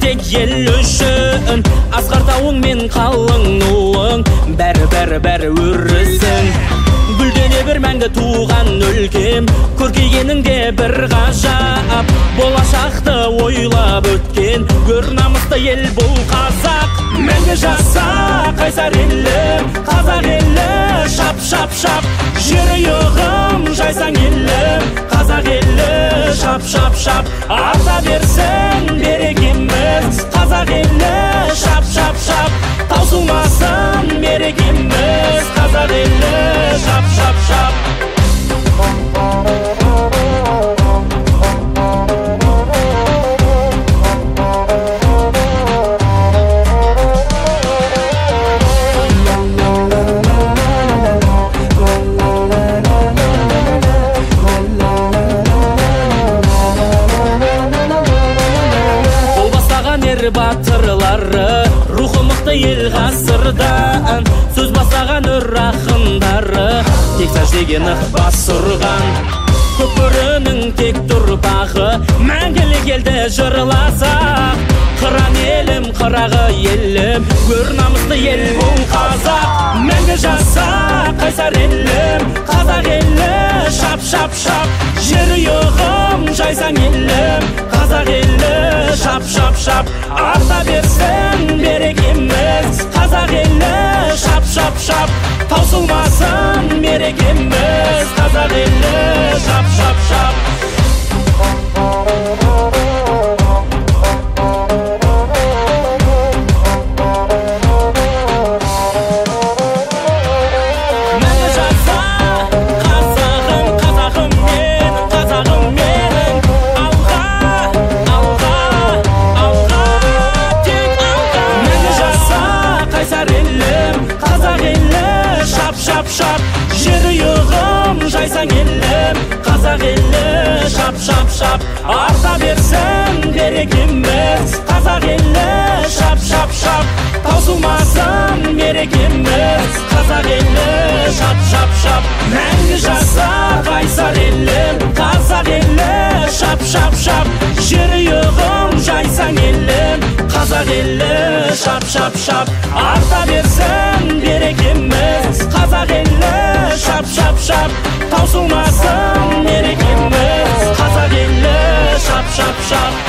тек ел үшін. Асқар тауың мен қалың нуың, бәрі өрісің. Гүлдене бір мәңгі туған өлкем, көркейгеніңде бір ғажап. Болашақты ойлап өткен, гөр намысты ел бұл қазақ. Мәңгі жаса қайсар елім, қазақ елі, шап шап шап. Жер ұйығым жайсаң елім, қазақ елі, шап шап шап. Арта берсін берекеміз, қазақ елі, шап шап шап. Таусылмасын берекеміз, қазақ елі, шап шап шап. Батырлары, рухы мықты ел ғасырдан, сөз бастаған өр ақындары, тек сәждеген ықбас ұрған. Көпірінің тек тұрпағы, мәңгілік елді жырласақ. Қыран елім, қырағы елім, өр намысты ел бұл қазақ. Мәңгі жаса қайсар елім, қазақ елі, шап шап шап. Жер ұйығым жайсаң елім, қазақ елі, шап шап шап. Арта берсін берекеміз, қазақ елі, шап шап шап. Таусылмасын берекеміз, қазақ елі, шап шап шап. Жер ұйығым жайсаң елім, қазақ елі, шап шап шап. Арта берсін берекеміз, қазақ елі, шап шап шап. Таусылмасын берекеміз, қазақ елі, шап шап шап. Мәңгі жаса қайсар елім, қазақ елі, шап шап шап. Жер ұйығым жайсаң елім, қазақ елі, шап шап шап. Арта берсін берекеміз, қазақ елі, шап шап шап. Таусылмасын берекеміз, қазақ елі, шап шап шап.